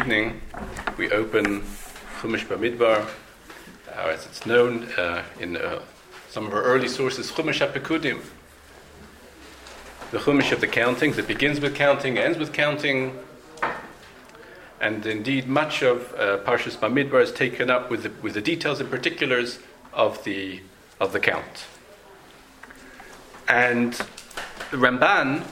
evening, we open Chumash Bamidbar, as it's known in some of our early sources, Chumash HaPekudim, the Chumash of the counting that begins with counting, ends with counting, and indeed much of Parshas Bamidbar is taken up with the details and particulars of the count. And the Ramban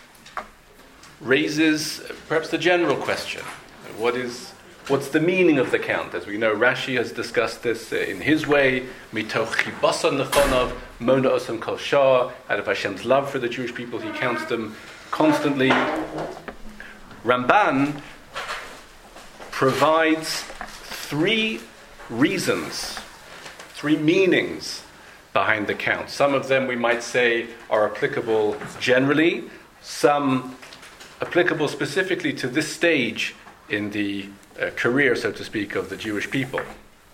raises perhaps the general question: what's the meaning of the count? As we know, Rashi has discussed this in his way. Mitoch chibason lechonav mona osam kol shah. Out of Hashem's love for the Jewish people, He counts them constantly. Ramban provides three reasons, three meanings behind the count. Some of them we might say are applicable generally, some applicable specifically to this stage in the career, so to speak, of the Jewish people.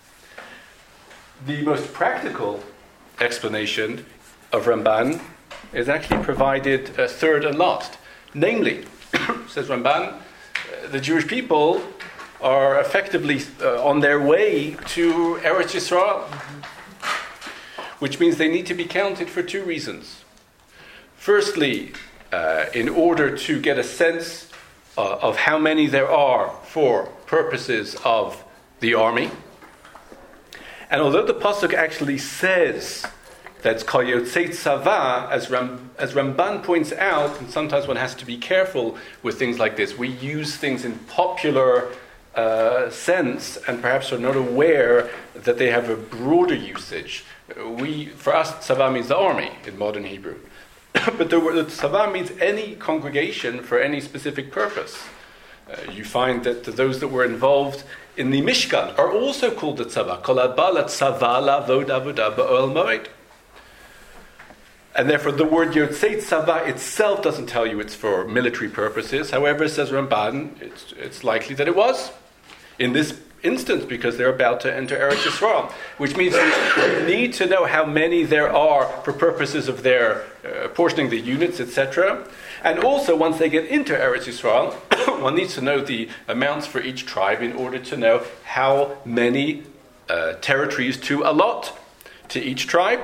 The most practical explanation of Ramban is actually provided third and last. Namely, says Ramban, the Jewish people are effectively on their way to Eretz Yisrael, which means they need to be counted for two reasons. Firstly, in order to get a sense of how many there are for purposes of the army. And although the pasuk actually says that's Kol Yotzei Tzava, as Ramban points out, and sometimes one has to be careful with things like this, we use things in popular sense and perhaps are not aware that they have a broader usage. For us, Tzava means the army in modern Hebrew. But the tzava means any congregation for any specific purpose. You find that those that were involved in the Mishkan are also called the tzava. Kol haba latzava la'avod avodah ba'ohel moed. And therefore the word Yotzei Tzava itself doesn't tell you it's for military purposes. However, says Ramban, it's likely that it was in this instance because they're about to enter Eretz Yisrael, which means you need to know how many there are for purposes of their portioning the units, etc. And also, once they get into Eretz Yisrael, one needs to know the amounts for each tribe in order to know how many territories to allot to each tribe.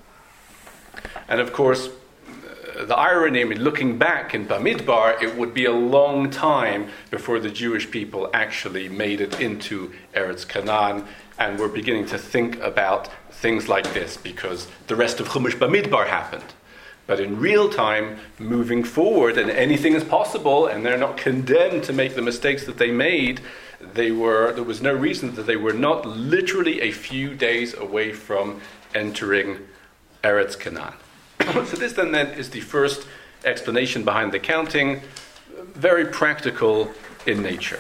And of course, the irony, I mean, looking back in Bamidbar, it would be a long time before the Jewish people actually made it into Eretz Canaan, and we're beginning to think about things like this because the rest of Chumash Bamidbar happened. But in real time, moving forward, and anything is possible, and they're not condemned to make the mistakes that they made, there was no reason that they were not literally a few days away from entering Eretz Canaan. So this then is the first explanation behind the counting, very practical in nature.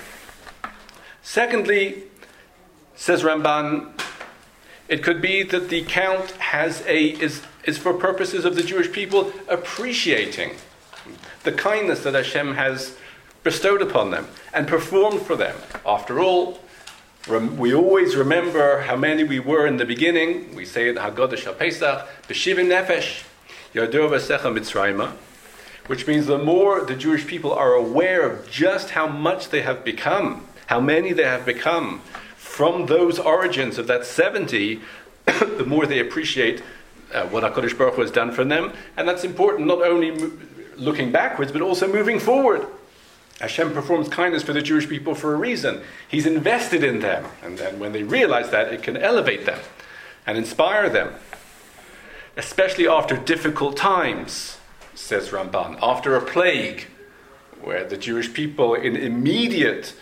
Secondly, says Ramban, it could be that the count is for purposes of the Jewish people appreciating the kindness that Hashem has bestowed upon them and performed for them. After all, we always remember how many we were in the beginning. We say it, Haggadah Shal Pesach, B'shivim Nefesh, Yodor V'secha Mitzrayma, which means the more the Jewish people are aware of just how much they have become, how many they have become from those origins of that 70, the more they appreciate what HaKadosh Baruch Hu has done for them. And that's important, not only looking backwards, but also moving forward. Hashem performs kindness for the Jewish people for a reason. He's invested in them. And then when they realize that, it can elevate them and inspire them. Especially after difficult times, says Ramban. After a plague, where the Jewish people in immediate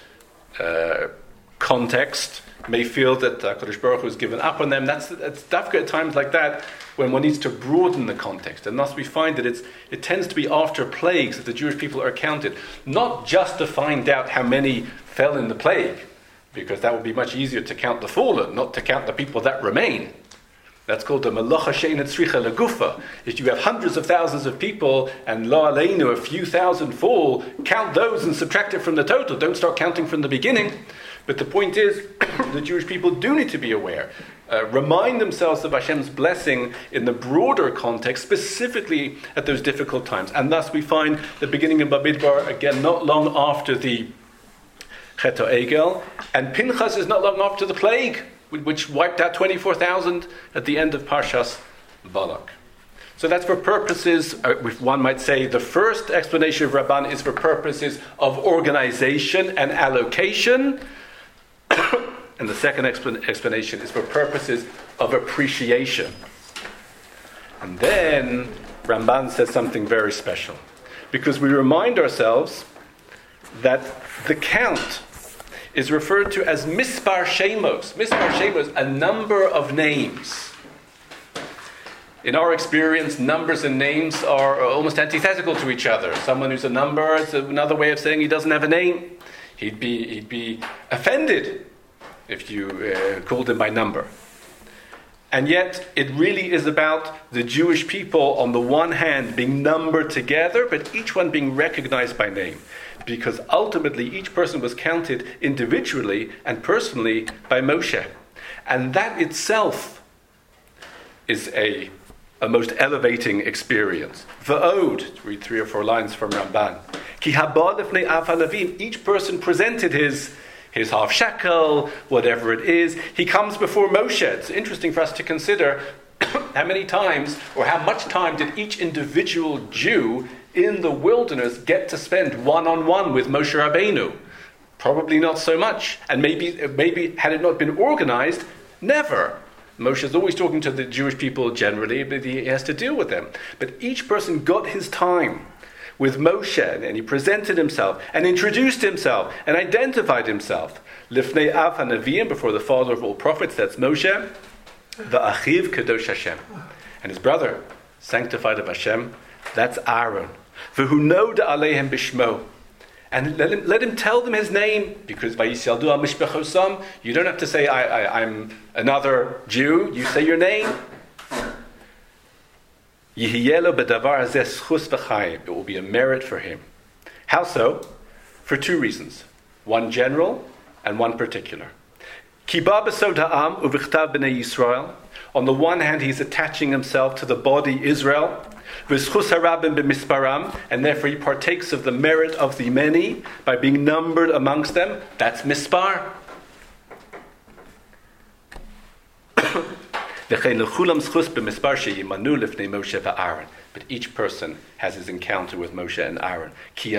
context may feel that HaKadosh Baruch Hu has given up on them. That's dafka at times like that when one needs to broaden the context. And thus we find that it tends to be after plagues that the Jewish people are counted. Not just to find out how many fell in the plague, because that would be much easier to count the fallen, not to count the people that remain. That's called the Malacha She'eina Tzricha Legufa. If you have hundreds of thousands of people and lo aleinu, a few thousand fall, count those and subtract it from the total. Don't start counting from the beginning. But the point is, the Jewish people do need to be aware. Remind themselves of Hashem's blessing in the broader context, specifically at those difficult times. And thus we find the beginning of Bamidbar, again, not long after the Chet Egel, and Pinchas is not long after the plague, which wiped out 24,000 at the end of Parshas Balak. So that's for purposes, one might say, the first explanation of Ramban is for purposes of organization and allocation, and the second explanation is for purposes of appreciation. And then Ramban says something very special, because we remind ourselves that the count is referred to as Mispar Shemos. Mispar Shemos, a number of names. In our experience, numbers and names are almost antithetical to each other. Someone who's a number is another way of saying he doesn't have a name. He'd be offended if you called him by number. And yet, it really is about the Jewish people, on the one hand, being numbered together, but each one being recognized by name. Because ultimately, each person was counted individually and personally by Moshe. And that itself is a most elevating experience. V'od, to read 3 or 4 lines from Ramban. Ki haba lifnei av halavim, each person presented his half shekel, whatever it is. He comes before Moshe. It's interesting for us to consider how many times or how much time did each individual Jew in the wilderness get to spend one-on-one with Moshe Rabbeinu? Probably not so much. And maybe had it not been organized, never. Moshe is always talking to the Jewish people generally, but he has to deal with them. But each person got his time with Moshe, and he presented himself, and introduced himself, and identified himself. Lifnei Av HaNaviim, before the father of all prophets, that's Moshe. V'achiv Kadosh Hashem. And his brother, sanctified of Hashem, that's Aaron. V'hu noda aleihem bishmo. And let him tell them his name, because Vayisyaldu al mishpechosam, you don't have to say, I'm another Jew, you say your name. Yihiyelo bedavar hazeh schus v'chayim. It will be a merit for him. How so? For 2 reasons. One general and one particular. Ki ba b'sod ha'am u'v'chtav b'nei Yisrael. On the one hand, he's attaching himself to the body Israel. V'schus harabim b'misparam. And therefore he partakes of the merit of the many by being numbered amongst them. That's mispar. But each person has his encounter with Moshe and Aaron.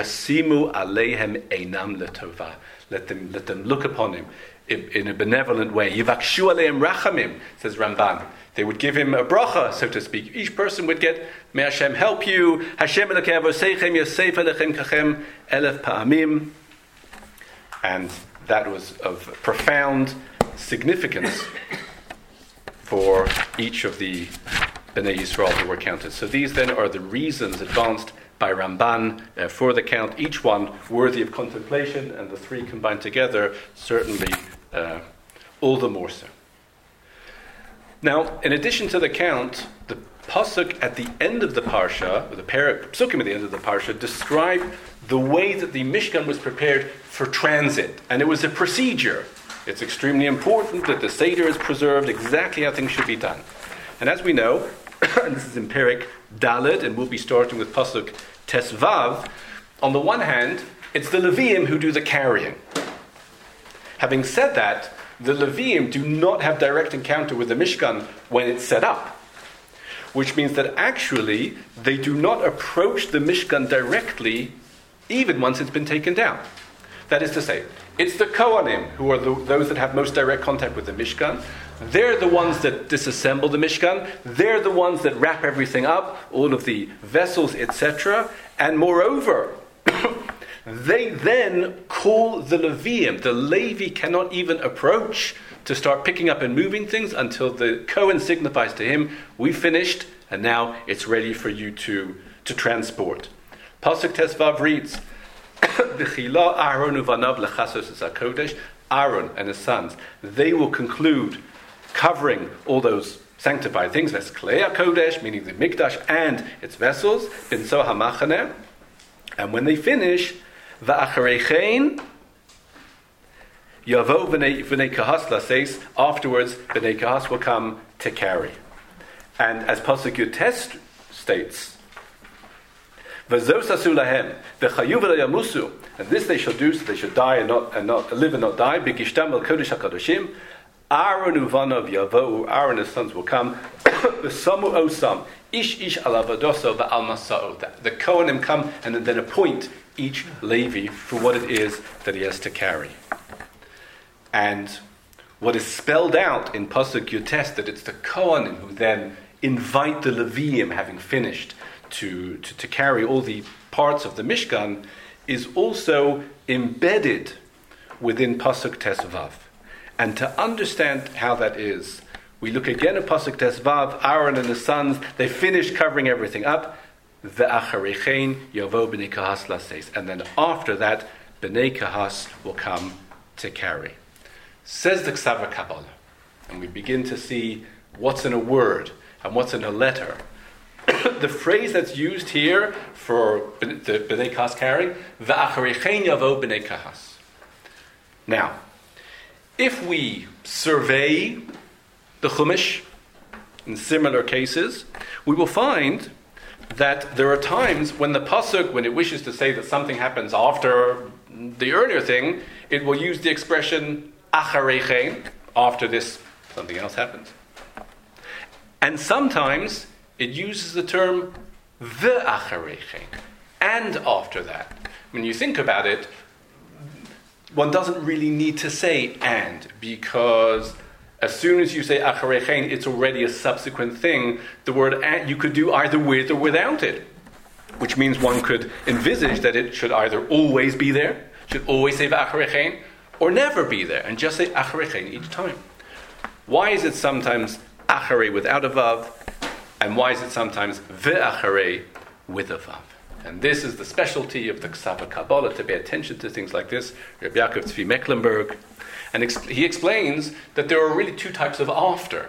Let them look upon him in a benevolent way. Yivakshu aleim rachamim, says Ramban. They would give him a bracha, so to speak. Each person would get, may Hashem help you. Hashem elokei avoseichem yosef elechem kachem elef pa'amim. And that was of profound significance for each of the Bnei Yisrael who were counted. So these then are the reasons advanced by Ramban for the count, each one worthy of contemplation, and the 3 combined together certainly all the more so. Now, in addition to the count, the pasuk at the end of the parsha, or the psukim at the end of the parsha, describe the way that the Mishkan was prepared for transit, and it was a procedure. It's extremely important that the Seder is preserved exactly how things should be done. And as we know, and this is in Perek Daled, and we'll be starting with Pasuk Tesvav, on the one hand, it's the Leviim who do the carrying. Having said that, the Leviim do not have direct encounter with the Mishkan when it's set up, which means that actually they do not approach the Mishkan directly even once it's been taken down. That is to say, it's the Kohanim who are those that have most direct contact with the Mishkan. They're the ones that disassemble the Mishkan. They're the ones that wrap everything up, all of the vessels, etc. And moreover, they then call the Leviim. The Levi cannot even approach to start picking up and moving things until the Kohen signifies to him, we finished, and now it's ready for you to transport. Pasuk Tesvav reads, Aaron and his sons, they will conclude covering all those sanctified things. That's Klei HaKodesh, meaning the Mikdash and its vessels, Binso HaMachaneh. And when they finish, Va'acharechein Yavo V'nei Kahas says, afterwards V'nei Kahas will come to carry. And as Pasuk Yud Tes states, V'zos asu lahem v'chayu v'lo yamusu, and this they shall do, so they should die and not live and not die. B'gishtam el kodesh hakadoshim. Aaron uvanav yavohu, Aaron and his sons will come. V'samu osam ish alavadoso v'al masao. The Kohanim come and then appoint each Levi for what it is that he has to carry. And what is spelled out in Pasuk Yutes, that it's the Kohanim who then invite the Leviim, having finished, to carry all the parts of the Mishkan, is also embedded within Pasuk Tesvav. And to understand how that is, we look again at Pasuk Tesvav. Aaron and his sons, they finish covering everything up. Ve'acharechein yavo b'nei kahas laseis. And then after that, b'nei kahas will come to carry. Says the Ksava Kabbalah. And we begin to see what's in a word and what's in a letter. The phrase that's used here for the b'nei kahas carrying, ve'acharechein yavo b'nei kahas. Now, if we survey the Chumash in similar cases, we will find that there are times when the pasuk, when it wishes to say that something happens after the earlier thing, it will use the expression acharechein, after this something else happens. And sometimes it uses the term ve'acharechein, and after that. When you think about it, one doesn't really need to say and, because as soon as you say acharechein, it's already a subsequent thing. The word and you could do either with or without it, which means one could envisage that it should either always be there, should always say acharechein, or never be there, and just say acharechein each time. Why is it sometimes acharei without a vav, and why is it sometimes ve'acharei with a vav? And this is the specialty of the Ksava Kabbalah, to pay attention to things like this. Rabbi Yaakov Tzvi Mecklenburg. And he explains that there are really two types of after.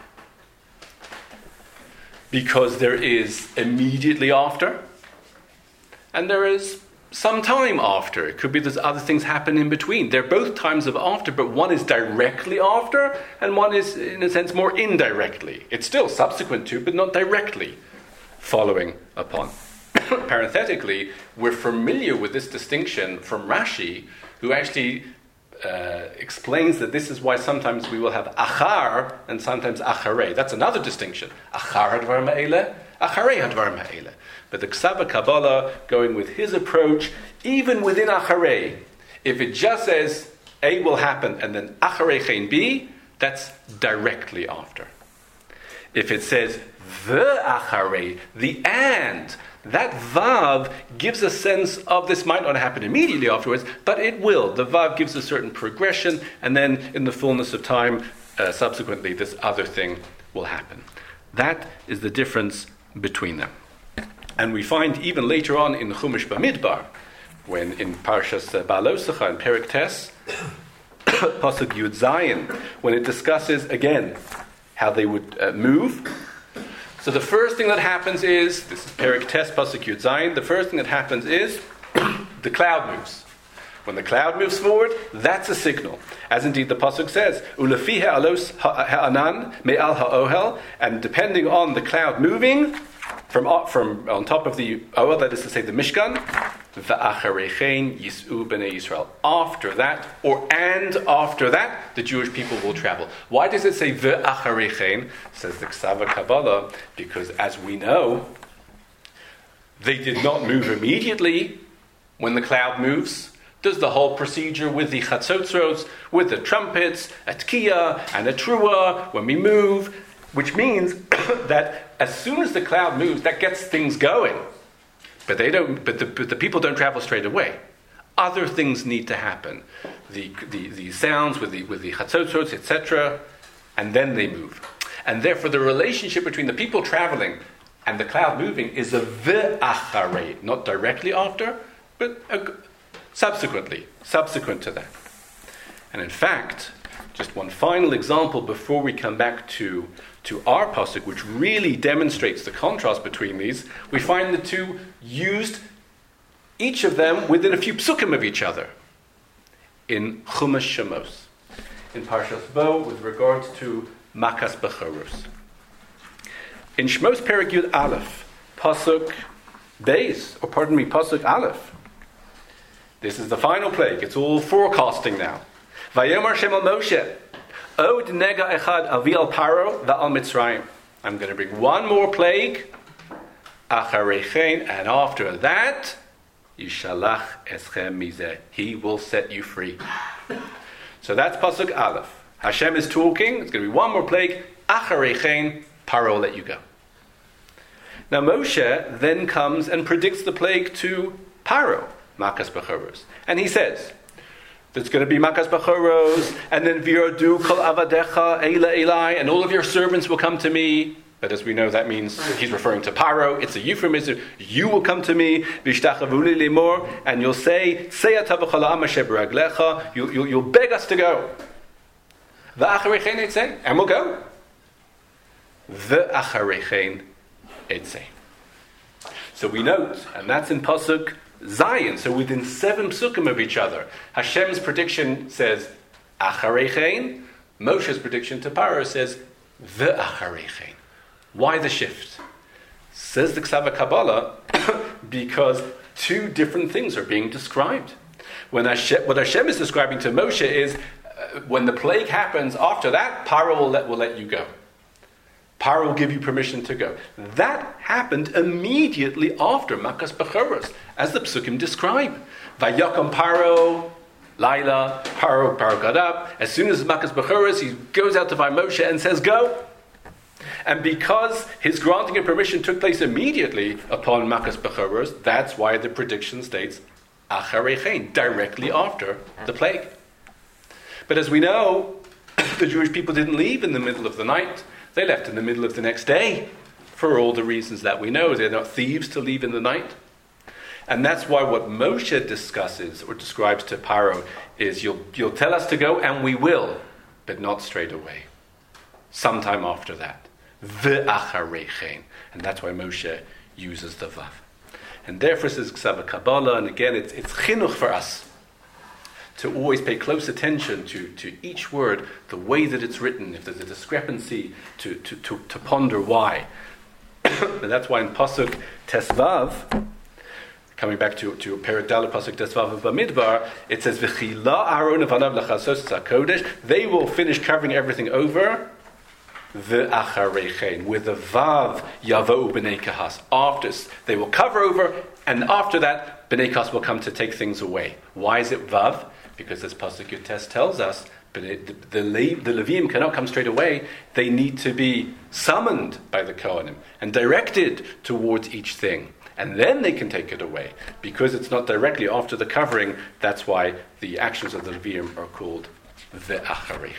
Because there is immediately after, and there is some time after. It could be there's other things happen in between. They're both times of after, but one is directly after, and one is, in a sense, more indirectly. It's still subsequent to, but not directly following upon. Parenthetically, we're familiar with this distinction from Rashi, who actually explains that this is why sometimes we will have achar and sometimes acharei. That's another distinction. Achar hadvar ma'ele, acharei hadvar ma'ele. But the Ksava Kabbalah, going with his approach, even within acharei, if it just says A will happen and then acharei chen B, that's directly after. If it says the acharei, the and, that vav gives a sense of this might not happen immediately afterwards, but it will. The vav gives a certain progression, and then in the fullness of time, subsequently, this other thing will happen. That is the difference between them. And we find even later on in Chumash Bamidbar, when in Parshas Ba'alosecha and Perek Tes, Pasuk Yud Zayin, when it discusses again how they would move. So the first thing that happens is, this is Perek Tes, Pasuk Yud Zayin, the first thing that happens is the cloud moves. When the cloud moves forward, that's a signal. As indeed the Pasuk says, Ulefi ha'alos ha'anan me'al ha'ohel, and depending on the cloud moving from on top of the Ohel, that is to say the Mishkan, v'acharechein yis'u b'nei Yisrael. After that, and after that, the Jewish people will travel. Why does it say v'acharechein? Says the Ksava Kabbalah, because as we know, they did not move immediately when the cloud moves. There's the whole procedure with the chatzotzros, with the trumpets, a tkiya and a trua when we move, which means that as soon as the cloud moves, that gets things going. But they don't. But the people don't travel straight away. Other things need to happen. The sounds with the chatzotzros, etc., and then they move. And therefore, the relationship between the people traveling and the cloud moving is a ve'acharei, not directly after, but subsequent to that. And in fact, just one final example before we come back to our pasuk, which really demonstrates the contrast between these, we find the two used, each of them within a few psukim of each other, in Chumash Shemos, in Parshas Bo, with regards to Makas Bechoros. In Shemos Perek Yud Aleph, pasuk Pasuk Aleph. This is the final plague. It's all forecasting now. Vayomer Shem al Moshe, Od nega echad avi al Paro va'al Mitzrayim. I'm going to bring one more plague, Acharechein, and after that, Yishalach eschem mizeh. He will set you free. So that's Pasuk Aleph. Hashem is talking. It's going to be one more plague. Acharechein, Paro will let you go. Now Moshe then comes and predicts the plague to Paro, Makas Bechoros. And he says, there's going to be Makas Bechoros, and then Viradu Kol Avadecha Eila Elai, and all of your servants will come to me. But as we know, that means he's referring to Paro. It's a euphemism. You will come to me, Vishtachavuli Limor, and you'll say, you'll beg us to go. And we'll go. So we note, and that's in Pasuk Zion, so within 7 psukim of each other, Hashem's prediction says Acharechein, Moshe's prediction to Paro says V'acharechein. Why the shift? Says the Ksava Kabbalah, because 2 different things are being described. What Hashem is describing to Moshe is when the plague happens, after that, Paro will let you go. Paro will give you permission to go. That happened immediately after Makas Bechoros, as the psukim describe. Vayakam Paro, Laila, Paro got up. As soon as Makas Bechoros, he goes out to find Moshe and says, go. And because his granting of permission took place immediately upon Makas Bechoros, that's why the prediction states Acharechein, directly after the plague. But as we know, the Jewish people didn't leave in the middle of the night. They left in the middle of the next day, for all the reasons that we know. They're not thieves to leave in the night. And that's why what Moshe discusses or describes to Paro is you'll tell us to go, and we will, but not straight away. Sometime after that. V'acharechein. And that's why Moshe uses the Vav. And therefore says Ksava Kabbalah, and again it's chinuch for us to always pay close attention to each word, the way that it's written, if there's a discrepancy, to ponder why. And that's why in Pasuk Tesvav, coming back to Perek Dalet Pasuk Tesvav of Bamidbar, it says, V'chila Aaron v'anav l'chasos HaKodesh, they will finish covering everything over, V'acharechein, with the Vav Yavou B'nei Kahas. After, they will cover over, and after that, B'nei Kahas will come to take things away. Why is it Vav? Because as Pasuk Yutes tells us, the Levim cannot come straight away. They need to be summoned by the Kohanim and directed towards each thing. And then they can take it away. Because it's not directly after the covering, that's why the actions of the Levim are called Ve'acharechein.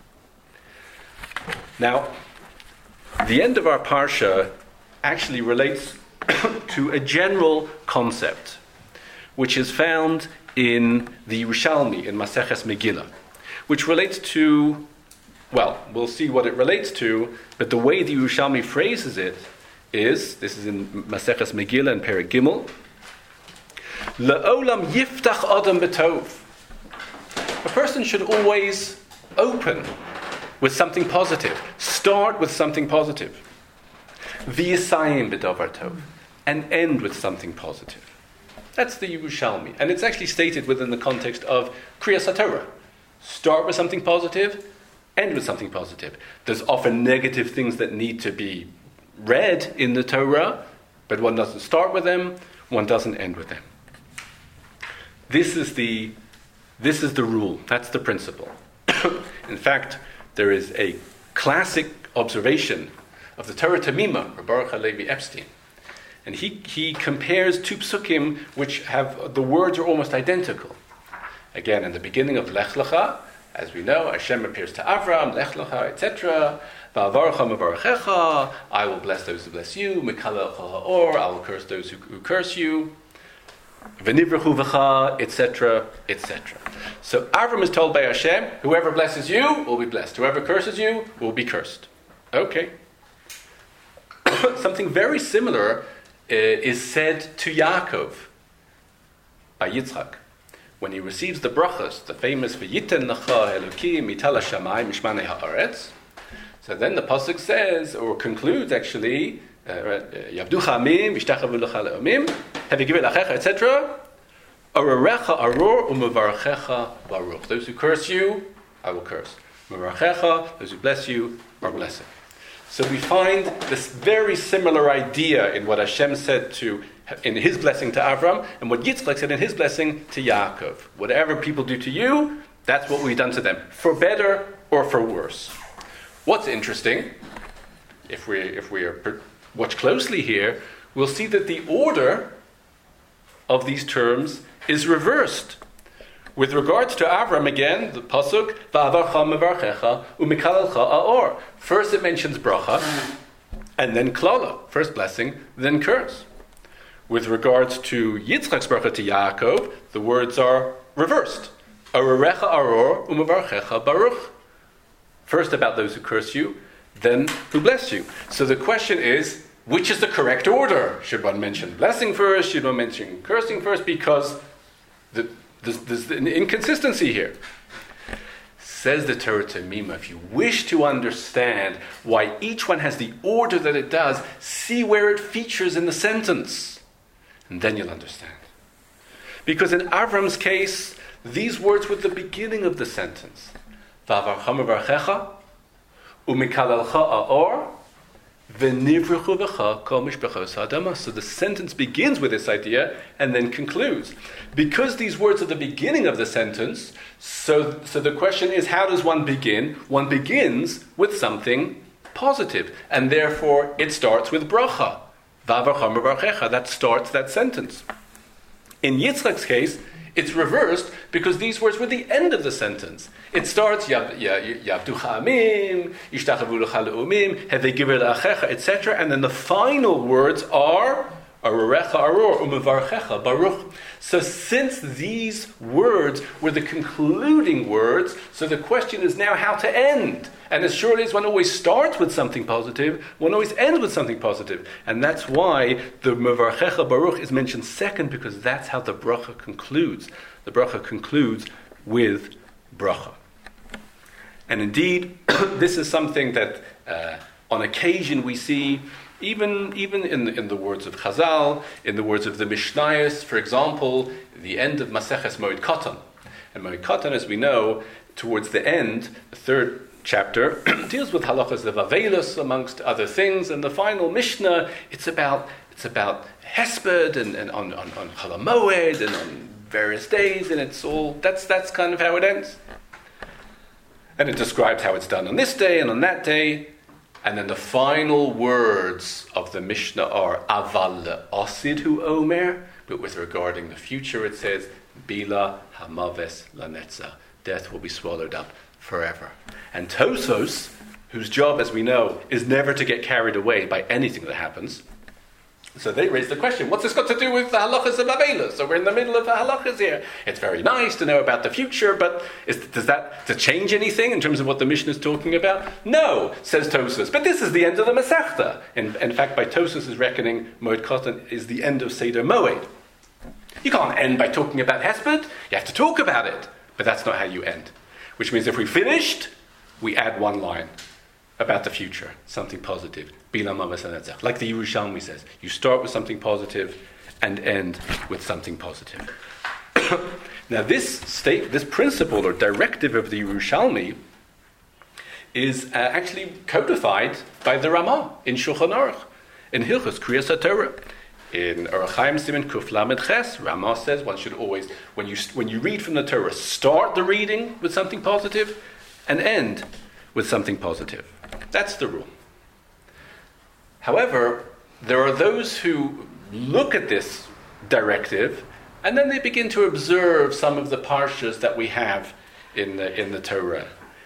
Now, the end of our Parsha actually relates to a general concept, which is found in the Yerushalmi, in Maseches Megillah, which relates to, well, we'll see what it relates to, but the way the Yerushalmi phrases it is, this is in Maseches Megillah and Perek Gimel, Le'olam yiftach adam b'tov. A person should always open with something positive. Start with something positive. V'yisayim b'davar tov. And end with something positive. That's the Yerushalmi. And it's actually stated within the context of Kriyas HaTorah. Start with something positive, end with something positive. There's often negative things that need to be read in the Torah, but one doesn't start with them, one doesn't end with them. This is the rule. That's the principle. In fact, there is a classic observation of the Torah Tamima, Baruch HaLevi Epstein. And he compares 2 psukim which have, the words are almost identical. Again, in the beginning of Lech Lecha, as we know, Hashem appears to Avram, Lech Lecha, etc. Va'avarecha mevarechecha, I will bless those who bless you. Mikalecha ha'or, I will curse those who curse you. V'nivrechu v'cha, etc., etc. So Avram is told by Hashem, whoever blesses you will be blessed. Whoever curses you will be cursed. Okay. Something very similar is said to Yaakov by Yitzchak. When he receives the brachas, the famous V'yiten lecha Elokim mitala shamayim mishmanei haaretz. So then the pasuk says, or concludes actually, Yavducha amim, Yishtachavu lecha le'omim, Hevigivet lachecha, etc. Ararecha aror, Umevarchecha baruch. Those who curse you, I will curse. Umevarchecha, those who bless you, are blessing. So we find this very similar idea in what Hashem said in his blessing to Avram, and what Yitzchak said in his blessing to Yaakov. Whatever people do to you, that's what we've done to them, for better or for worse. What's interesting, if we watch closely here, we'll see that the order of these terms is reversed. With regards to Avram again, the pasuk, Va'avarcha mevarchecha u'mikalelcha aor. First it mentions bracha, and then klala, first blessing, then curse. With regards to Yitzchak's bracha to Yaakov, the words are reversed. Ararecha aror u'mevarchecha baruch. First about those who curse you, then who bless you. So the question is, which is the correct order? Should one mention blessing first? Should one mention cursing first? Because there's an inconsistency here. Says the Torah Temimah, if you wish to understand why each one has the order that it does, see where it features in the sentence. And then you'll understand. Because in Avram's case, these words were the beginning of the sentence. Va'avarcha mevarchecha, u'mikalelcha aor, v'nivruchu v'cha kol mishpachos ha'adama. So the sentence begins with this idea and then concludes. Because these words are the beginning of the sentence, so the question is, how does one begin? One begins with something positive, and therefore it starts with bracha. Va'avarcha mevarchecha, that starts that sentence. In Yitzchak's case, it's reversed because these words were the end of the sentence. It starts Yavducha amim, Yishtachavu lecha le'omim, Hevigivet lachecha, etc. And then the final words are Ararecha aror u'mevarchecha baruch. So since these words were the concluding words, so the question is now how to end. And as surely as one always starts with something positive, one always ends with something positive. And that's why the mevarchecha baruch is mentioned second, because that's how the bracha concludes. The bracha concludes with bracha. And indeed, this is something that on occasion we see even in the words of Chazal, in the words of the Mishnayos, for example, the end of Maseches Moed Katan. And Moed Katan, as we know, towards the end, the third chapter, deals with halachas of Avelos, amongst other things. And the final Mishnah, it's about Hesped and on Chol HaMoed and on various days, and it's all that's kind of how it ends. And it describes how it's done on this day and on that day. And then the final words of the Mishnah are Aval Osid Hu Omer, but with regarding the future it says Bila Hamaves Lanetza. Death will be swallowed up forever. And Tosos, whose job, as we know, is never to get carried away by anything that happens, so they raise the question, what's this got to do with the halachas of Avelos? So we're in the middle of the halachas here. It's very nice to know about the future, but does that change anything in terms of what the Mishnah is talking about? No, says Tosfos. But this is the end of the Masechta. In fact, by Tosfos' reckoning, Moed Katan is the end of Seder Moed. You can't end by talking about Hesped. You have to talk about it. But that's not how you end. Which means if we finished, we add one line about the future, something positive. Like the Yerushalmi says, you start with something positive and end with something positive. Now this principle or directive of the Yerushalmi is actually codified by the Ramah in Shulchan Aruch, in Hilchos Kriyas HaTorah. In Orach Chaim Siman Kuf Lamed Ches, Ramah says one should always, when you read from the Torah, start the reading with something positive and end with something positive. That's the rule. However, there are those who look at this directive and then they begin to observe some of the parshas that we have in the Torah.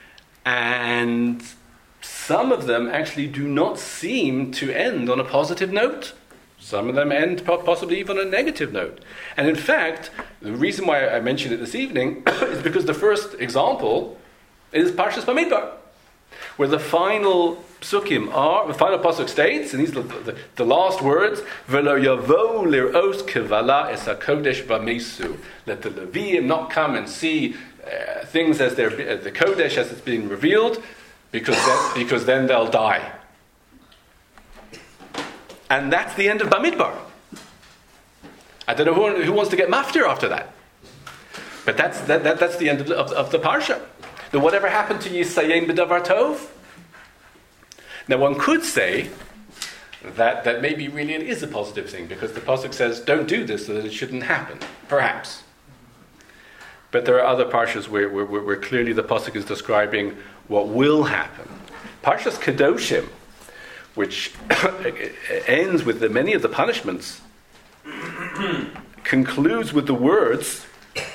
And some of them actually do not seem to end on a positive note. Some of them end possibly even on a negative note. And in fact, the reason why I mentioned it this evening is because the first example is Parshas Bamidbar, where the final psukim are, the final pasuk states, and these are the last words, V'lo yavo lir'os kevala es hakodesh b'mesu. Let the Leviim not come and see things as the Kodesh as it's being revealed, because then they'll die. And that's the end of Bamidbar. I don't know who wants to get maftir after that. But that's the end of the parsha. Now, whatever happened to Yisayim b'davar tov? Now, one could say that maybe really it is a positive thing, because the pasuk says, don't do this, so that it shouldn't happen. Perhaps. But there are other parshas where clearly the pasuk is describing what will happen. Parshas Kedoshim, which ends with many of the punishments, concludes with the words,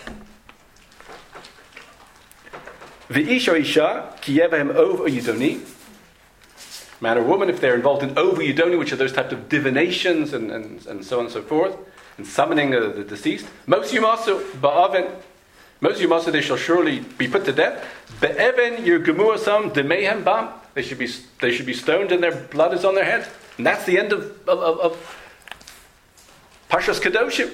V'ish o isha ki yevahem ov o yidoni. Man or woman, if they're involved in ov o yidoni, which are those types of divinations and so on and so forth, and summoning the deceased. Most yumasu ba'aven. Most yumasu, they shall surely be put to death. Be'even yirgemuasam demehem bam. They should be stoned and their blood is on their head. And that's the end of Parshas Kedoshim.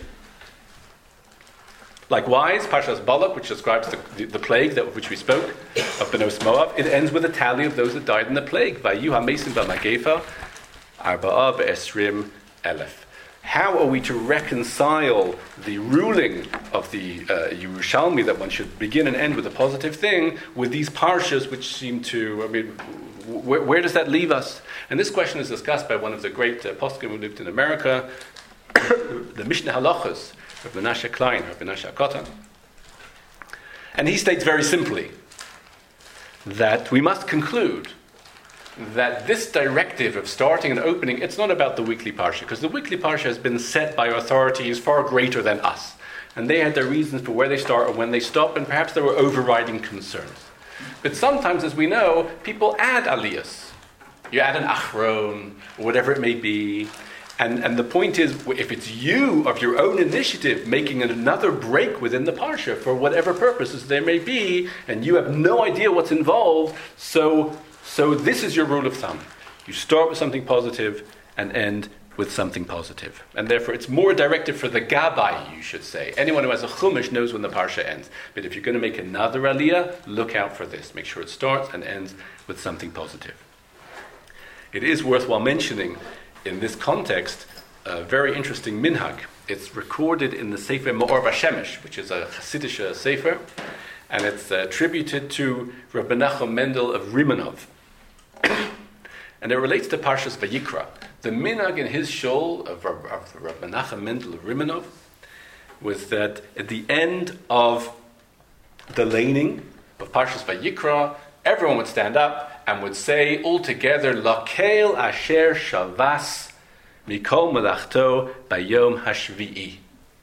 Likewise, Parshas Balak, which describes the plague which we spoke of Benos Moab, it ends with a tally of those that died in the plague. Vayu hamesim b'magefa arba'a be'esrim elef. How are we to reconcile the ruling of the Yerushalmi that one should begin and end with a positive thing with these parshas which seem to, where does that leave us? And this question is discussed by one of the great poskim who lived in America, the Mishnah Halachos of Menashe Klein, or Menashe Akotan. And he states very simply that we must conclude that this directive of starting and opening, it's not about the weekly parsha, because the weekly parsha has been set by authorities far greater than us. And they had their reasons for where they start or when they stop, and perhaps there were overriding concerns. But sometimes, as we know, people add aliyahs. You add an achron, or whatever it may be. And the point is, if it's you, of your own initiative, making another break within the parsha for whatever purposes there may be, and you have no idea what's involved, so this is your rule of thumb. You start with something positive and end with something positive. And therefore it's more directive for the Gabbai, you should say. Anyone who has a chumash knows when the parsha ends. But if you're going to make another aliyah, look out for this. Make sure it starts and ends with something positive. It is worthwhile mentioning, in this context, a very interesting minhag. It's recorded in the Sefer Ma'or Bashemesh, which is a Hasidic sefer, and it's attributed to Rabbi Nachum Mendel of Rimanov. And it relates to Parshas Vayikra. The minhag in his shul of Rabbi Nachum Mendel of Rimanov was that at the end of the laning of Parshas Vayikra, everyone would stand up and would say all together, Lakel asher shavas mikol melachto bayom hashvi'i.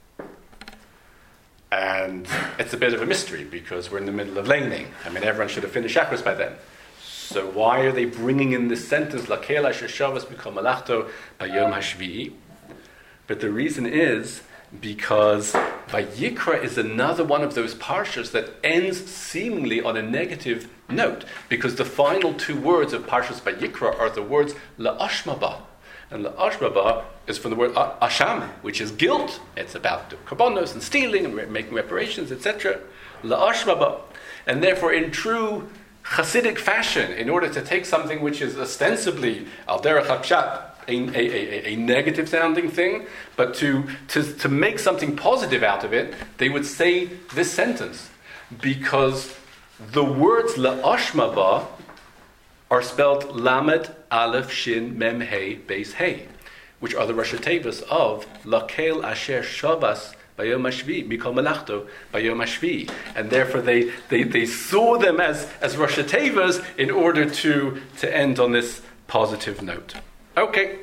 And it's a bit of a mystery because we're in the middle of laning. Everyone should have finished Shacharis by then. So why are they bringing in this sentence, Lakel asher shavas mikol melachto bayom hashvi'i? But the reason is because Vayikra is another one of those parshas that ends seemingly on a negative note, because the final two words of Parshas Vayikra are the words La'ashmaba. And La'ashmaba is from the word Asham, which is guilt. It's about korbanos and stealing and making reparations, etc. La'ashmaba. And therefore, in true Hasidic fashion, in order to take something which is ostensibly al derech hapshat, a negative sounding thing, but to make something positive out of it, they would say this sentence, because the words la'ashmaba are spelled lamed aleph shin mem hey beis hey, which are the Rosh Tevos of lakel asher shavas bayom hashvi mikol melachto bayom hashvi, and therefore they saw them as Rosh Tevos in order to end on this positive note. Okay.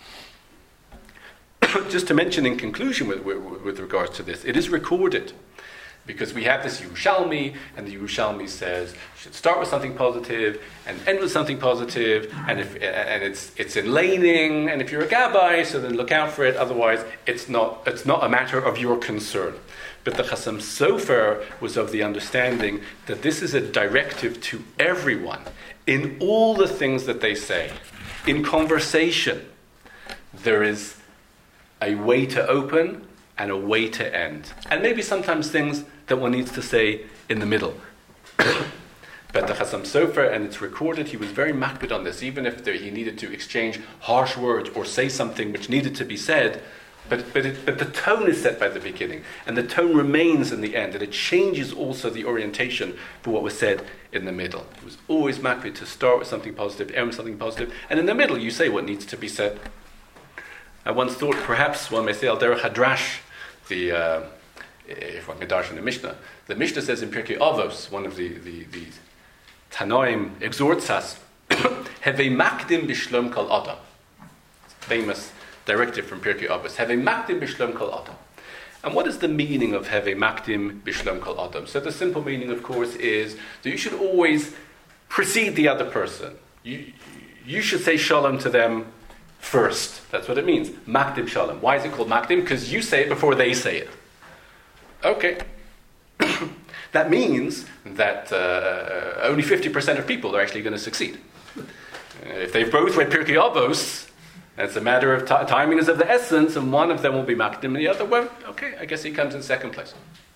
Just to mention in conclusion with regards to this, it is recorded, because we have this Yerushalmi, and the Yerushalmi says you should start with something positive and end with something positive, and it's in laning, and if you're a Gabbai, so then look out for it. Otherwise, it's not a matter of your concern. But the Chassam Sofer was of the understanding that this is a directive to everyone in all the things that they say. In conversation, there is a way to open and a way to end. And maybe sometimes things that one needs to say in the middle. But But the Chassam Sofer, and it's recorded, he was very makbid on this, even if he needed to exchange harsh words or say something which needed to be said. But the tone is set by the beginning, and the tone remains in the end, and it changes also the orientation for what was said in the middle. It was always makbid to start with something positive, end with something positive, and in the middle you say what needs to be said. I once thought perhaps one may say al derech hadrash, if one can darshan the Mishnah. The Mishnah says in Pirkei Avos, one of the Tanoim exhorts us, Hevei makdim b'shlom kol adam. Famous directive from Pirkei Avos. Hevei makdim b'shlom kol adam. And what is the meaning of Hevei makdim b'shlom kol adam? So the simple meaning, of course, is that you should always precede the other person. You should say shalom to them first. That's what it means. Makdim shalom. Why is it called makdim? Because you say it before they say it. Okay. That means that only 50% of people are actually going to succeed. If they both read Pirkei Avos, it's a matter of timing is of the essence, and one of them will be makdim, and the other one, okay, I guess he comes in second place.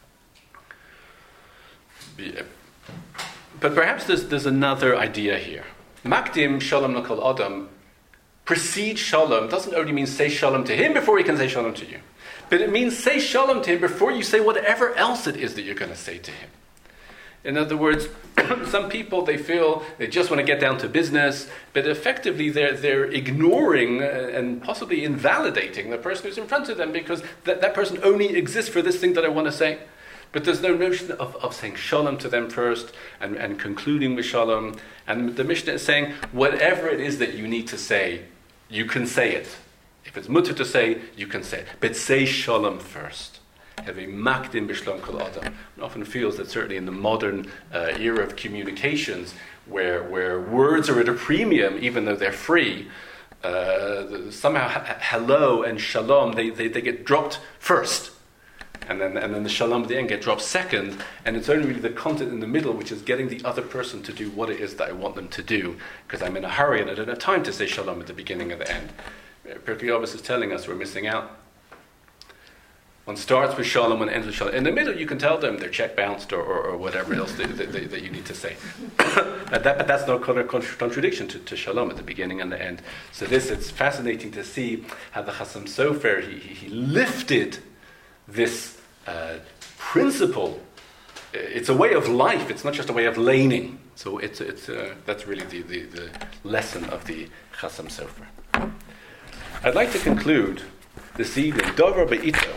But perhaps there's another idea here. Makdim shalom l'kol adam, precede shalom, doesn't only mean say shalom to him before he can say shalom to you. But it means say shalom to him before you say whatever else it is that you're going to say to him. In other words, some people, they feel they just want to get down to business, but effectively they're ignoring and possibly invalidating the person who's in front of them, because that person only exists for this thing that I want to say. But there's no notion of saying shalom to them first and concluding with shalom. And the Mishnah is saying, whatever it is that you need to say, you can say it. If it's mutter to say, you can say it. But say shalom first. Have a makdim b'shlom kol adam. One often feels that certainly in the modern era of communications, where words are at a premium, even though they're free, somehow hello and shalom, they get dropped first. And then the shalom at the end get dropped second, and it's only really the content in the middle which is getting the other person to do what it is that I want them to do, because I'm in a hurry and I don't have time to say shalom at the beginning and the end. Pirkei Avos is telling us we're missing out. One starts with shalom, one ends with shalom. In the middle, you can tell them their check bounced or whatever else that you need to say. But that's no contradiction to shalom at the beginning and the end. So it's fascinating to see how the Chassam Sofer, he lifted this principle. It's a way of life. It's not just a way of laning. So that's really the lesson of the Chassam Sofer. I'd like to conclude this evening, Dover Be'ito,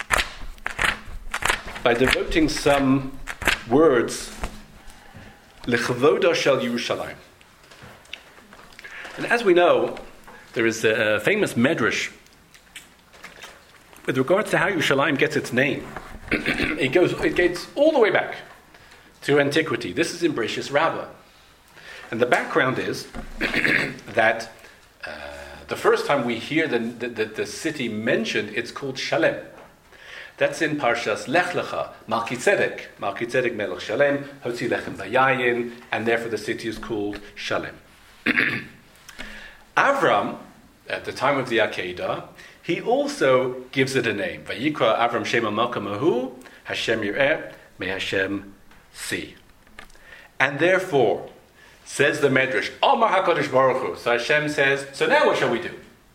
by devoting some words, L'chavoda shel Yerushalayim. And as we know, there is a famous medrash with regards to how Yerushalayim gets its name. It gets all the way back to antiquity. This is in Bereshis Rabbah. And the background is that the first time we hear the city mentioned, it's called Shalem. That's in Parshas Lech Lecha, Malki-Tzedek Melech Shalem, Hotzi Lechem Vayayin, and therefore the city is called Shalem. Avram, at the time of the Akedah, he also gives it a name. Vayikra Avram Shema Makamahu, Hashem Yireh, may Hashem see. And therefore, says the Medrash, Omar HaKadosh Baruch Hu. So Hashem says, so now what shall we do?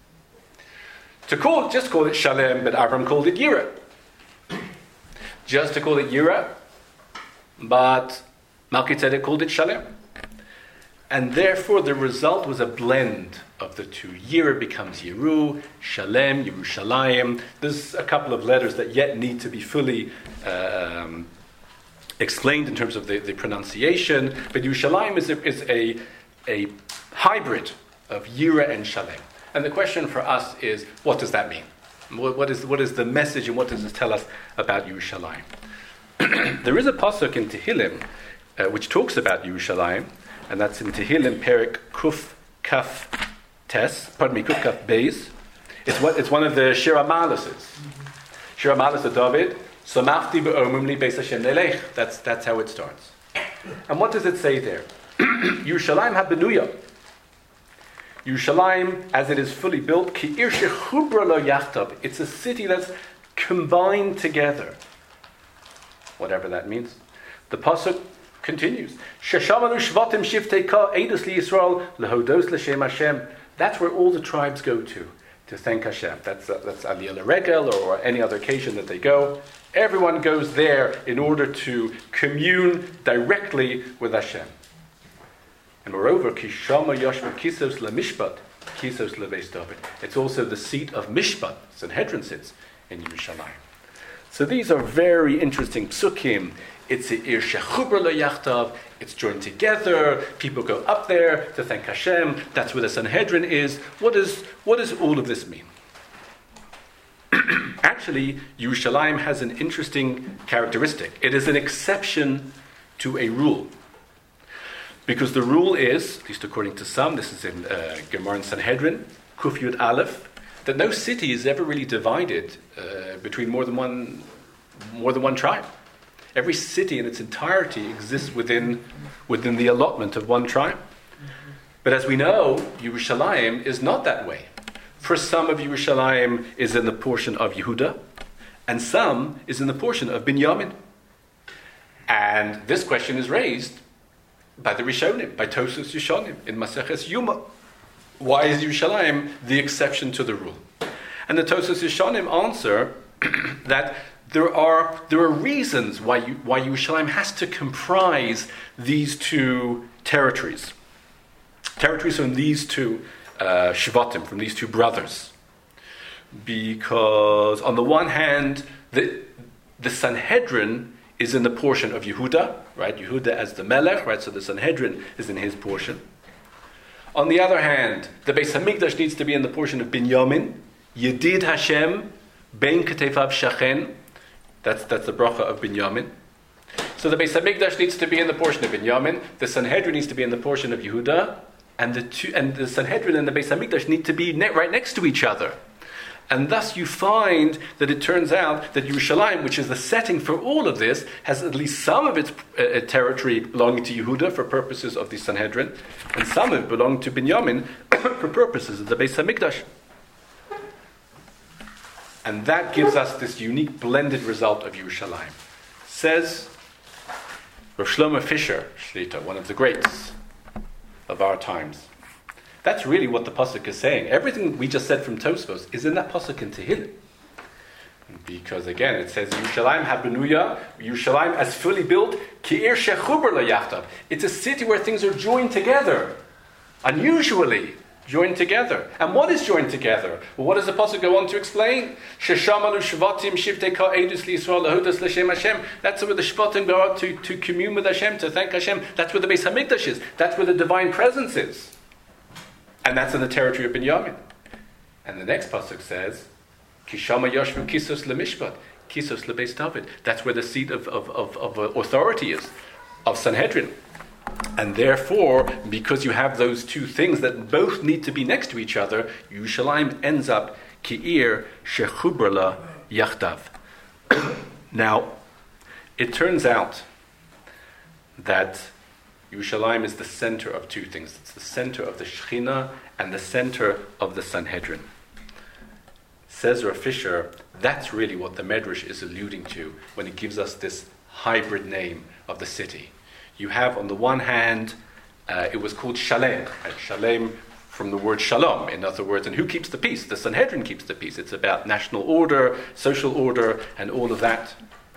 Just call it Shalem, but Avram called it Yireh. Just to call it Yireh, but Malki-Tzedek called it Shalem. And therefore the result was a blend of the two. Yireh becomes Yeru, Shalem, Yerushalayim. There's a couple of letters that yet need to be fully explained in terms of the pronunciation, but Yerushalayim is a hybrid of Yireh and Shalem. And the question for us is, what does that mean? What is the message, and what does it tell us about Yerushalayim? There is a pasuk in Tehillim which talks about Yerushalayim, and that's in Tehillim Perek Kuf Kaf Kuf Kaf Beis. It's one of the Shir HaMa'alos. Shir HaMa'alos of David. Samachti be'omim li beis Hashem nelech. That's how it starts. And what does it say there? Yerushalayim habenuya. Yerushalayim, as it is fully built, ki ir shechubra lo yachtav. It's a city that's combined together. Whatever that means. The pasuk continues. Sheshamanu shvatim shiftei ka edus li Yisrael lehodos l'shem Hashem. That's where all the tribes go to thank Hashem. That's Aliyah L'Regel or any other occasion that they go. Everyone goes there in order to commune directly with Hashem. And moreover, Kishama Yashma Kisos LaMishpat, Kisos LaBeis David. It's also the seat of Mishpat. Sanhedrin sits in Yerushalayim. So these are very interesting psukim. It's a Ir Shechubra Yachtav. It's joined together. People go up there to thank Hashem. That's where the Sanhedrin is. What does all of this mean? Actually, Yerushalayim has an interesting characteristic. It is an exception to a rule. Because the rule is, at least according to some, this is in Gemara and Sanhedrin, Kuf Yud Aleph, that no city is ever really divided between more than one tribe. Every city in its entirety exists within the allotment of one tribe. But as we know, Yerushalayim is not that way. For some of Yerushalayim is in the portion of Yehuda, and some is in the portion of Binyamin. And this question is raised by the Rishonim, by Tosos Yishonim in Maseches Yuma. Why is Yerushalayim the exception to the rule? And the Tosos Yishonim answer that there are reasons why Yerushalayim has to comprise these two territories. Territories from these two Shvatim, from these two brothers. Because on the one hand, the Sanhedrin is in the portion of Yehuda, right? Yehuda as the Melech, right? So the Sanhedrin is in his portion. On the other hand, the Beis Hamikdash needs to be in the portion of Binyamin. Yedid Hashem, Ben Ketefav Shachen. That's the bracha of Binyamin. So the Beis Hamikdash needs to be in the portion of Binyamin. The Sanhedrin needs to be in the portion of Yehuda. And the Sanhedrin and the Beis Hamikdash need to be right next to each other. And thus you find that it turns out that Yerushalayim, which is the setting for all of this, has at least some of its territory belonging to Yehuda for purposes of the Sanhedrin, and some of it belonging to Binyamin for purposes of the Beis Hamikdash. And that gives us this unique blended result of Yerushalayim. Says Rav Shlomo Fisher, Shlita, one of the greats of our times. That's really what the pasuk is saying. Everything we just said from Tosfos is in that pasuk in Tehillim. Because again, it says Yerushalayim habenuya, Yerushalayim as fully built, ki'ir shechuber layachtav. It's a city where things are joined together, unusually joined together. And what is joined together? Well, what does the pasuk go on to explain? Sheshamalu shvatim shivtei ka'edus liYisrael lehodos l'shem Hashem. That's where the shvatim go out to commune with Hashem, to thank Hashem. That's where the Beis Hamikdash is. That's where the divine presence is. And that's in the territory of Binyamin. And the next pasuk says, Kishama Yashvu Kisos LeMishpat, Kisos LeBeis David. That's where the seat of authority is, of Sanhedrin. And therefore, because you have those two things that both need to be next to each other, Yerushalayim ends up Ki'ir Shechubrala Yachtav. Now, it turns out that Yerushalayim is the center of two things. It's the center of the Shekhinah and the center of the Sanhedrin. Says Rav Fisher, that's really what the Medrash is alluding to when it gives us this hybrid name of the city. You have, on the one hand, it was called Shalem. Right? Shalem from the word Shalom. In other words, and who keeps the peace? The Sanhedrin keeps the peace. It's about national order, social order, and all of that.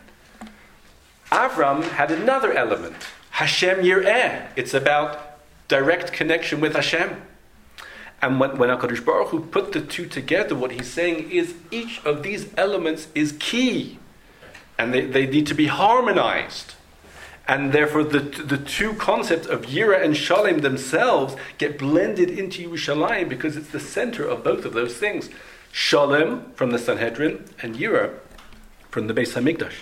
Avram had another element. Hashem Yir'eh. It's about direct connection with Hashem. And when HaKadosh Baruch Hu put the two together, what he's saying is each of these elements is key. And they need to be harmonized. And therefore the two concepts of Yira and Shalem themselves get blended into Yerushalayim because it's the center of both of those things. Shalem from the Sanhedrin and Yira from the Beis Hamikdash.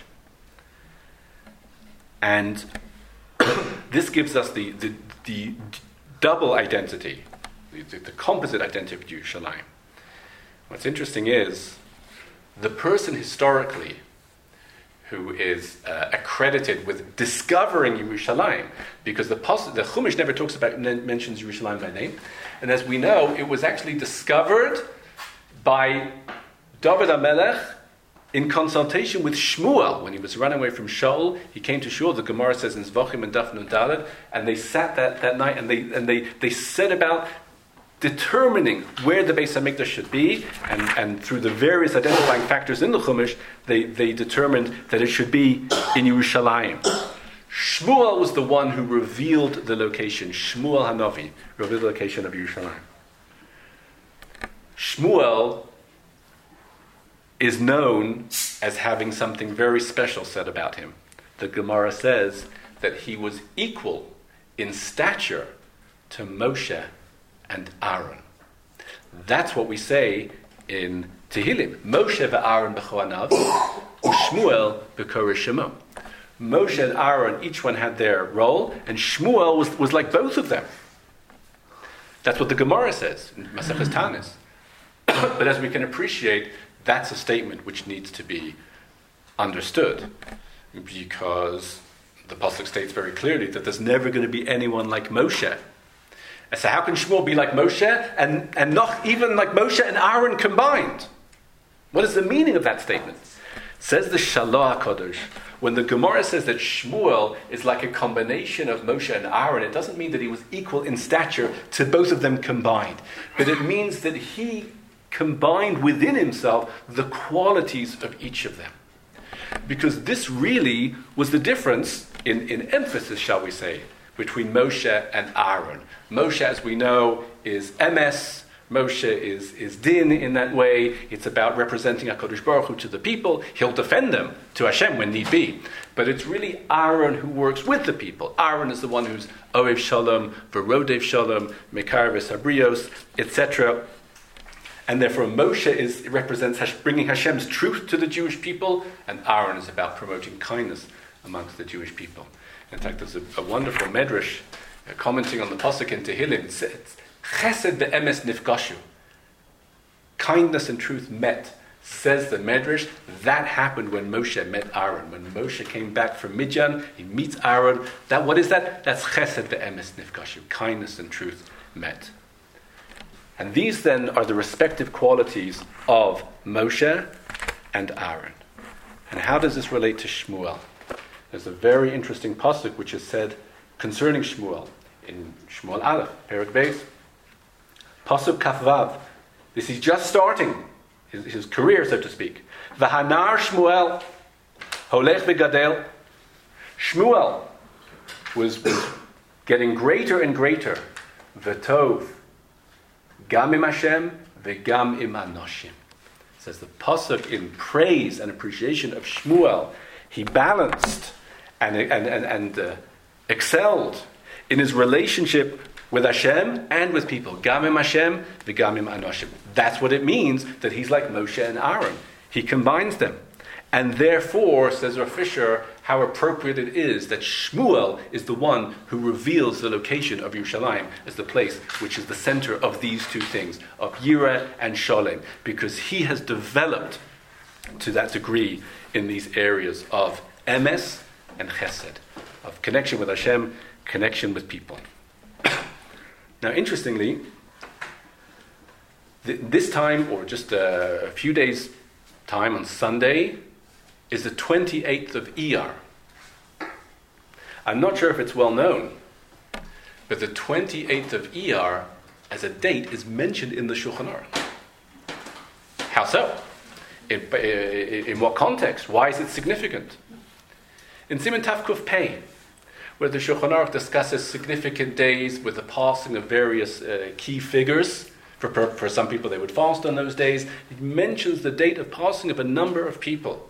And this gives us the double identity, the composite identity of Yerushalayim. What's interesting is the person historically who is accredited with discovering Yerushalayim, because the Chumash never mentions Yerushalayim by name, and as we know, it was actually discovered by David HaMelech in consultation with Shmuel, when he was running away from Shaul, he came to Shaul, the Gemara says in Zvachim and Daf Nun Daled, and they sat that night and they set about determining where the Beis HaMikdash should be, and through the various identifying factors in the Chumash, they determined that it should be in Yerushalayim. Shmuel was the one who revealed the location. Shmuel Hanavi revealed the location of Yerushalayim. Shmuel is known as having something very special said about him. The Gemara says that he was equal in stature to Moshe and Aaron. That's what we say in Tehillim. Moshe ve'Aaron b'choanav, u'Shmuel b'koreh shemo. Moshe and Aaron, each one had their role, and Shmuel was like both of them. That's what the Gemara says in Maseches Tanis. But as we can appreciate, that's a statement which needs to be understood, because the Pasuk states very clearly that there's never going to be anyone like Moshe. And so how can Shmuel be like Moshe and not even like Moshe and Aaron combined? What is the meaning of that statement? Says the Shalom HaKadosh, when the Gemara says that Shmuel is like a combination of Moshe and Aaron, it doesn't mean that he was equal in stature to both of them combined. But it means that he combined within himself the qualities of each of them. Because this really was the difference in emphasis, shall we say, between Moshe and Aaron. Moshe, as we know, is emes. Moshe is din in that way. It's about representing HaKadosh Baruch Hu to the people. He'll defend them to Hashem when need be. But it's really Aaron who works with the people. Aaron is the one who's Ohev Shalom, Verodev Shalom, Mekar V'Sabrios, etc. And therefore Moshe represents bringing Hashem's truth to the Jewish people, and Aaron is about promoting kindness amongst the Jewish people. In fact, there's a wonderful medrash commenting on the Pasuk in Tehillim. It says, Chesed ve'emes nifgashu. Kindness and truth met. Says the medrash, that happened when Moshe met Aaron. When Moshe came back from Midian, he meets Aaron. What is that? That's Chesed ve'emes nifgashu. Kindness and truth met. And these then are the respective qualities of Moshe and Aaron. And how does this relate to Shmuel? There's a very interesting pasuk which is said concerning Shmuel in Shmuel Aleph, Perek Beis. Pasuk Kafvav. This is just starting his career, so to speak. V'hanar Shmuel holech v'gadel. Shmuel was getting greater and greater. V'tov gam im Hashem v'gam im anoshim. Says the pasuk in praise and appreciation of Shmuel. He balanced and excelled in his relationship with Hashem and with people. Gam im Hashem v'gam im anoshim. That's what it means that he's like Moshe and Aaron. He combines them. And therefore, says Rav Fisher, how appropriate it is that Shmuel is the one who reveals the location of Yerushalayim as the place which is the center of these two things, of Yireh and Sholem, because he has developed to that degree in these areas of emes and chesed, of connection with Hashem, connection with people. Now, interestingly, this time, or just a few days' time on Sunday, is the 28th of Iyar. I'm not sure if it's well known, but the 28th of Iyar as a date is mentioned in the Shulchan Aruch. How so? In what context? Why is it significant? In Siman Tav Kuf Pei, where the Shulchan Aruch discusses significant days with the passing of various key figures. For some people, they would fast on those days. It mentions the date of passing of a number of people.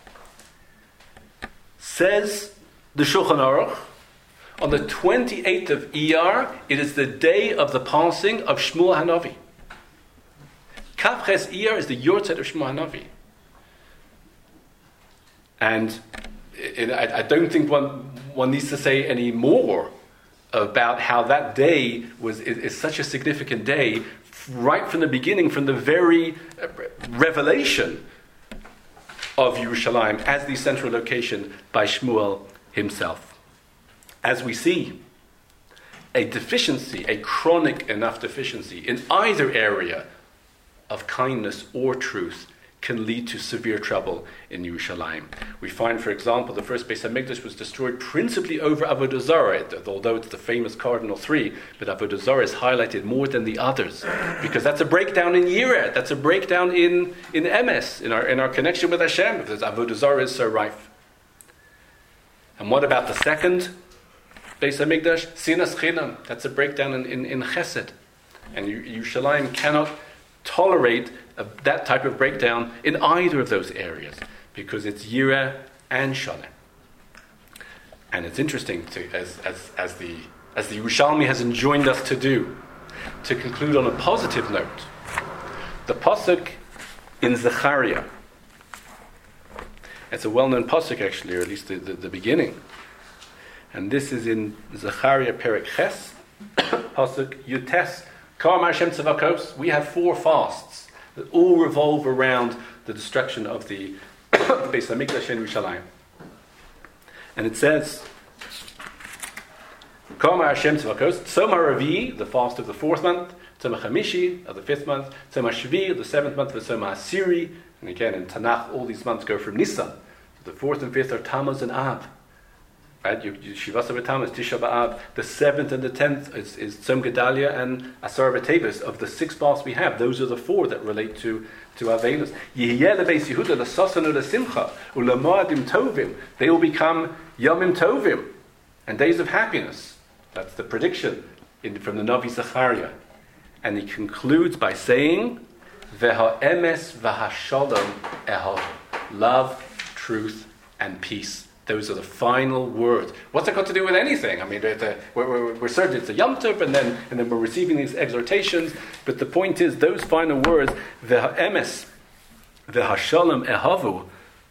Says the Shulchan Aruch, on the 28th of Iyar, it is the day of the passing of Shmuel Hanavi. Kav Ches Iyar is the Yortzeit of Shmuel Hanavi. And I don't think one needs to say any more about how that day is such a significant day, right from the beginning, from the very revelation of Yerushalayim as the central location by Shmuel himself. As we see, a deficiency, a chronic enough deficiency in either area of kindness or truth can lead to severe trouble in Yerushalayim. We find, for example, the first Beis HaMikdash was destroyed principally over Avodah Zarah, although it's the famous cardinal three, but Avodah Zarah is highlighted more than the others, because that's a breakdown in Yireh, that's a breakdown in Emes, in our connection with Hashem, because Avodah Zarah is so rife. And what about the second Beis HaMikdash? Sinas Chinam, that's a breakdown in Chesed. And Yerushalayim cannot tolerate that type of breakdown in either of those areas, because it's Yireh and Shalem. And it's interesting as the Yerushalmi has enjoined us to do, to conclude on a positive note. The pasuk in Zechariah, it's a well-known pasuk actually, or at least the beginning. And this is in Zechariah Perek Ches, pasuk Yutes. We have 4 fasts that all revolve around the destruction of the Beis HaMikdash in Yerushalayim. And it says, Tzom HaRavi, the fast of the 4th month, Tzom HaChamishi of the 5th month, Tzom HaShvi of the 7th month, Tzom HaAsiri. And again, in Tanakh, all these months go from Nisan. The 4th and 5th are Tammuz and Av. Right, Shivasa B'Tammuz, Tisha B'Av. The 7th and the 10th is Tzom Gedalia and Asar B'Teves. Of the 6 fasts we have, those are the 4 that relate to Avelos. Yehiye leBeis Yehuda l'Sasan u'Lesimcha u'Lemoadim Tovim. They will become Yomim Tovim and days of happiness. That's the prediction from the Navi Zechariah. And he concludes by saying, V'ha'emes v'ha'shalom ehad. Love, truth, and peace. Those are the final words. What's that got to do with anything? I mean, we're certain it's a Yom Tov, and then we're receiving these exhortations. But the point is, those final words, V'ha'emes, V'ha'shalom ehavu,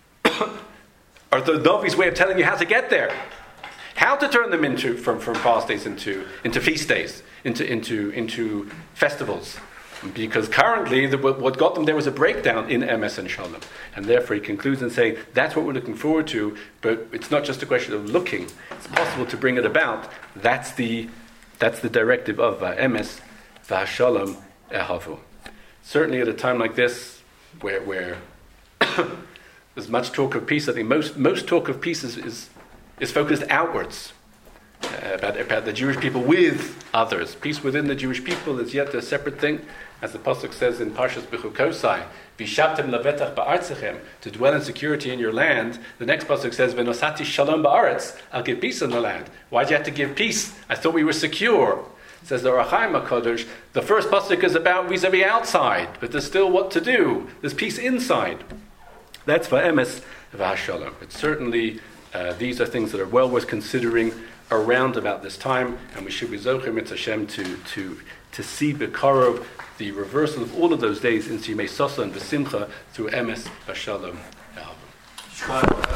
are the Navi's way of telling you how to get there, how to turn them into from fast days into feast days, into festivals. Because currently, what got them there was a breakdown in Emes and Shalom. And therefore he concludes and saying, that's what we're looking forward to, but it's not just a question of looking. It's possible to bring it about. That's the directive of Emes, V'Shalom Ehavu. Certainly at a time like this, where there's much talk of peace, I think most talk of peace is focused outwards. About the Jewish people with others. Peace within the Jewish people is yet a separate thing. As the Pasuk says in Parshas Bechukosai, Vishabtem lavetach ba'artzechem, to dwell in security in your land. The next Pasuk says, Venosati shalom ba'aretz, I'll give peace in the land. Why'd you have to give peace? I thought we were secure. Says the Ohr HaChaim HaKadosh, the first Pasuk is about vis-a-vis outside, but there's still what to do. There's peace inside. That's Va'emes V'Shalom. But certainly these are things that are well worth considering around about this time, and we should be Zocher Mitzvah Hashem to see Bekarov the reversal of all of those days into Yimei Sosa and V'Simcha through Emes V'Shalom.